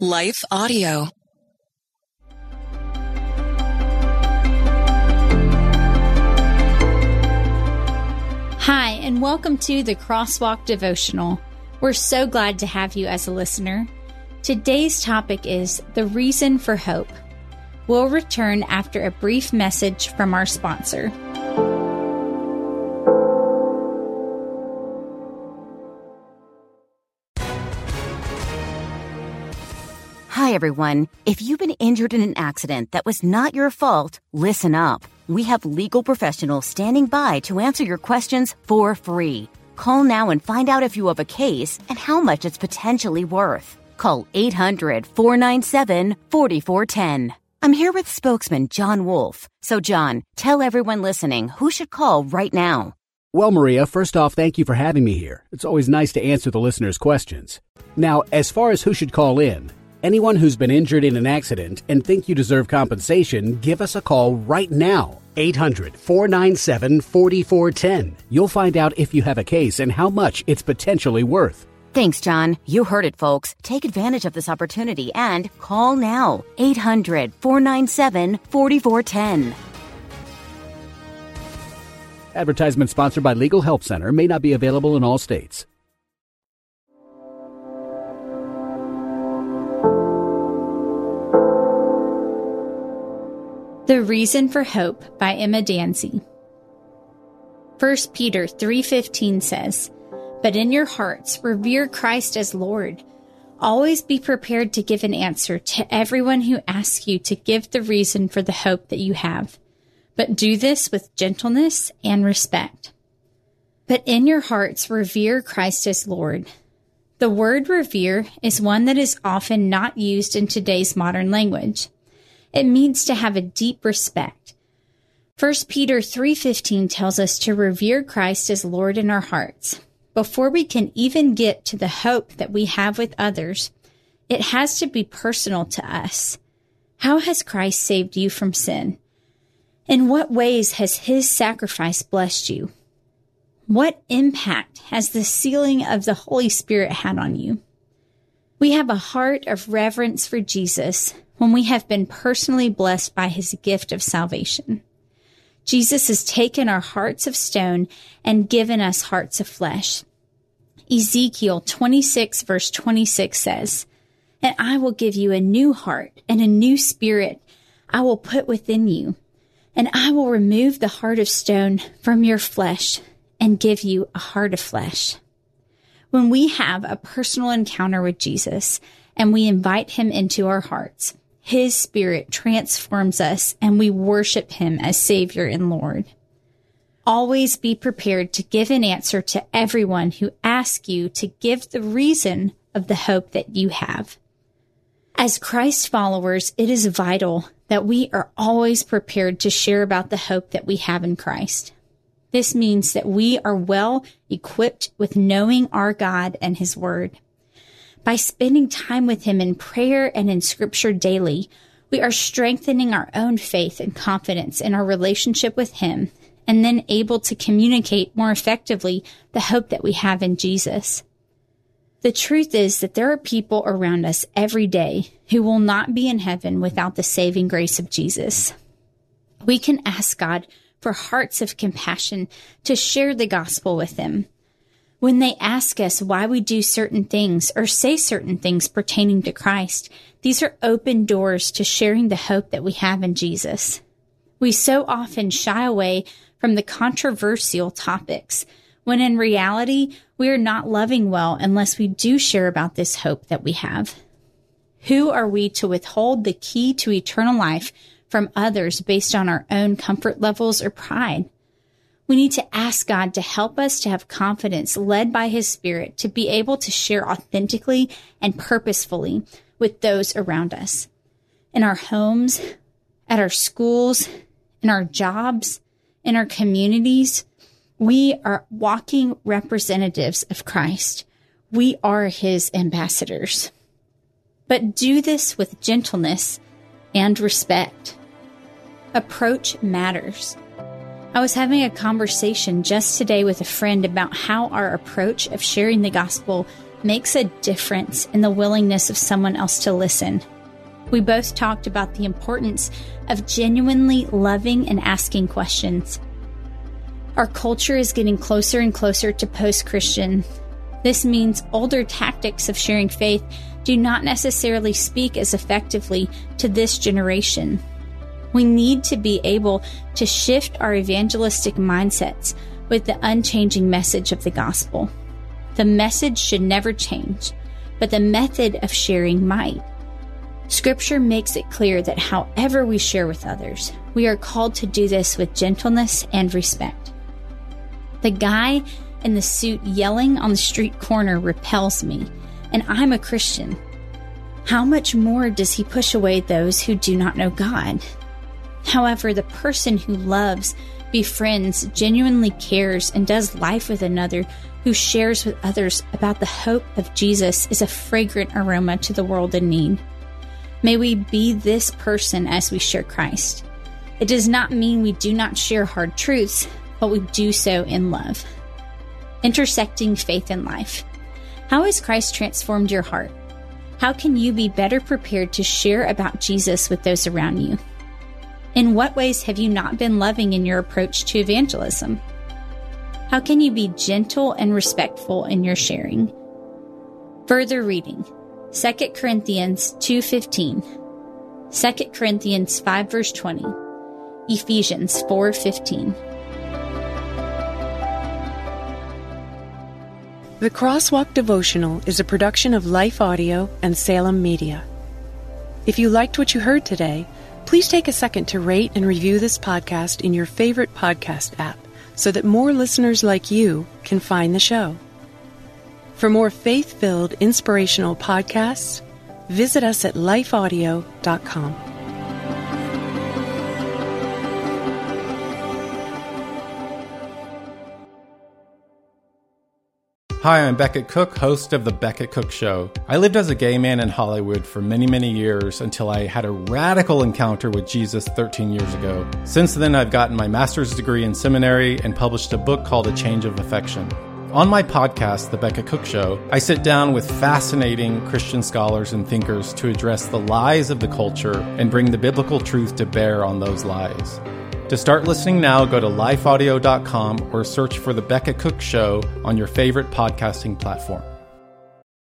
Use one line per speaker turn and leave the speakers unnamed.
Life Audio.
Hi, and welcome to the Crosswalk Devotional. We're so glad to have you as a listener. Today's topic is the reason for hope. We'll return after a brief message from our sponsor.
Hi, everyone. If you've been injured in an accident that was not your fault, listen up. We have legal professionals standing by to answer your questions for free. Call now and find out if you have a case and how much it's potentially worth. Call 800-497-4410. I'm here with spokesman John Wolf. So, John, tell everyone listening who should call right now.
Well, Maria, first off, thank you for having me here. It's always nice to answer the listeners' questions. Now, as far as who should call in, anyone who's been injured in an accident and think you deserve compensation, give us a call right now. 800-497-4410. You'll find out if you have a case and how much it's potentially worth.
Thanks, John. You heard it, folks. Take advantage of this opportunity and call now. 800-497-4410.
Advertisement sponsored by Legal Help Center. May not be available in all states.
The Reason for Hope by Emma Danzey. 1 Peter 3:15 says, "But in your hearts revere Christ as Lord. Always be prepared to give an answer to everyone who asks you to give the reason for the hope that you have. But do this with gentleness and respect." But in your hearts revere Christ as Lord. The word revere is one that is often not used in today's modern language. It means to have a deep respect. 1 Peter 3:15 tells us to revere Christ as Lord in our hearts. Before we can even get to the hope that we have with others, it has to be personal to us. How has Christ saved you from sin? In what ways has His sacrifice blessed you? What impact has the sealing of the Holy Spirit had on you? We have a heart of reverence for Jesus when we have been personally blessed by His gift of salvation. Jesus has taken our hearts of stone and given us hearts of flesh. Ezekiel 26 verse 26 says, "And I will give you a new heart and a new spirit I will put within you, and I will remove the heart of stone from your flesh and give you a heart of flesh." When we have a personal encounter with Jesus and we invite Him into our hearts, His Spirit transforms us and we worship Him as Savior and Lord. Always be prepared to give an answer to everyone who asks you to give the reason of the hope that you have. As Christ followers, it is vital that we are always prepared to share about the hope that we have in Christ. This means that we are well equipped with knowing our God and His Word. By spending time with Him in prayer and in Scripture daily, we are strengthening our own faith and confidence in our relationship with Him, and then able to communicate more effectively the hope that we have in Jesus. The truth is that there are people around us every day who will not be in heaven without the saving grace of Jesus. We can ask God for hearts of compassion to share the gospel with them. When they ask us why we do certain things or say certain things pertaining to Christ, these are open doors to sharing the hope that we have in Jesus. We so often shy away from the controversial topics, when in reality, we are not loving well unless we do share about this hope that we have. Who are we to withhold the key to eternal life from others based on our own comfort levels or pride? We need to ask God to help us to have confidence led by His Spirit to be able to share authentically and purposefully with those around us. In our homes, at our schools, in our jobs, in our communities, we are walking representatives of Christ. We are His ambassadors. But do this with gentleness and respect. Approach matters. I was having a conversation just today with a friend about how our approach of sharing the gospel makes a difference in the willingness of someone else to listen. We both talked about the importance of genuinely loving and asking questions. Our culture is getting closer and closer to post-Christian. This means older tactics of sharing faith do not necessarily speak as effectively to this generation. We need to be able to shift our evangelistic mindsets with the unchanging message of the gospel. The message should never change, but the method of sharing might. Scripture makes it clear that however we share with others, we are called to do this with gentleness and respect. The guy in the suit yelling on the street corner repels me, and I'm a Christian. How much more does he push away those who do not know God? However, the person who loves, befriends, genuinely cares, and does life with another who shares with others about the hope of Jesus is a fragrant aroma to the world in need. May we be this person as we share Christ. It does not mean we do not share hard truths, but we do so in love. Intersecting faith and life. How has Christ transformed your heart? How can you be better prepared to share about Jesus with those around you? In what ways have you not been loving in your approach to evangelism? How can you be gentle and respectful in your sharing? Further reading. 2 Corinthians 2:15, 2 Corinthians 5 verse 20, Ephesians 4:15.
The Crosswalk Devotional is a production of Life Audio and Salem Media. If you liked what you heard today, please take a second to rate and review this podcast in your favorite podcast app so that more listeners like you can find the show. For more faith-filled, inspirational podcasts, visit us at lifeaudio.com.
Hi, I'm Becket Cook, host of The Becket Cook Show. I lived as a gay man in Hollywood for many, many years until I had a radical encounter with Jesus 13 years ago. Since then, I've gotten my master's degree in seminary and published a book called A Change of Affection. On my podcast, The Becket Cook Show, I sit down with fascinating Christian scholars and thinkers to address the lies of the culture and bring the biblical truth to bear on those lies. To start listening now, go to lifeaudio.com or search for The Becket Cook Show on your favorite podcasting platform.